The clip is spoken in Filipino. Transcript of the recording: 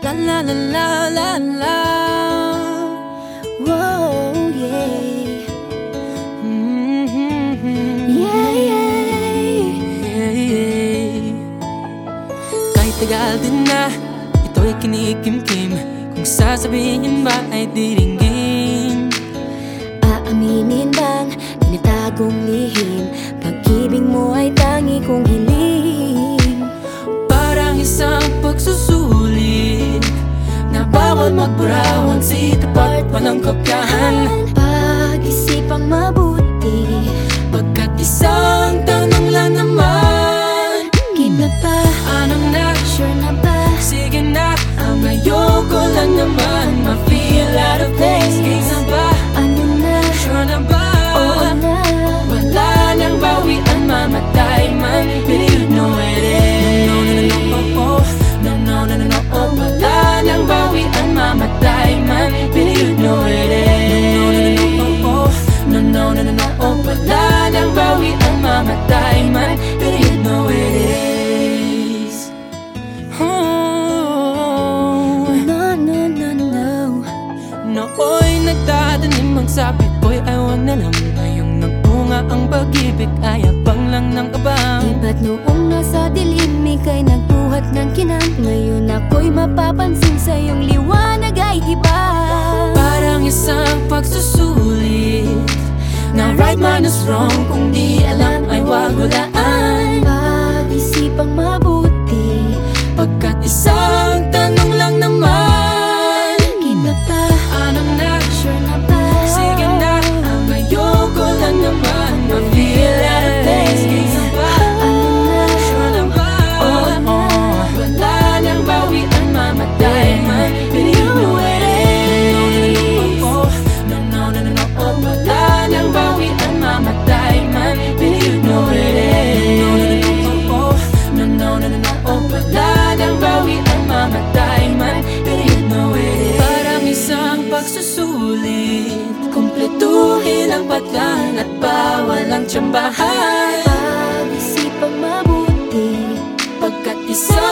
La la la la la la. Whoa, yeah. Yeah, yeah. Kahit tagal din na ito'y kinikimkim, kung sasabihin ba ay diringgin. Aaminin bang tinatagong lihim, pag-ibig mo ay tangi kong hiling. Parang isang pagsusulit na bawal magburaw, ang sitapat pa ng kopyahan. Pag-isipang mabuti, pagkat isang tanong lang naman. Game na ba? Anong na? Sure na ba? Sige na, ang ayoko lang naman ma-feel out of place. Game na ba? Ano na? Sure na ba? Oo na. Wala nang bawian, mamatay man, but you know it is. No, no, no, no, no, oh. No, no, no, no, no, oh. Wala nang bawian, mamatay man, but you know it is. No, no, no, no, no, oh. Wala nang bawian, mamatay man, but you know it is. Oh. No, no, no, no. Nooy nagdadanim ang sapit ko'y ayaw na lang. Ngayong nagbunga ang pag-ibig ay abang lang ng kabang. Di ba't noong nasa dilim ika'y nagbuhat ng kinang, ngayon ako'y mapapansin sa iyong liwanag ay iba. Parang isang pagsusulit na right minus wrong, kung di alam ay wag hulaan. Pag-isipang mabuti, pagkat isang tanong lang naman. Game na ba? Anong na? Sure na ba? Sige na, ang ayoko lang naman ma-feel out of place. Game na ba? Ano na? Sure na ba? Oo na. Wala nang bawian, mamatay man, but you know it is. No, no, no, no, no, oh. Wala nang bawian, mamatay man, but you know it is. No, no, no, no, no, oh. Wala nang bawian, mamatay man, but you know it is. Parang isang pagsusulit, kumpletuhin ang patlan at bawal ang tsambahan. Pag-isipang mabuti, Pagkat isang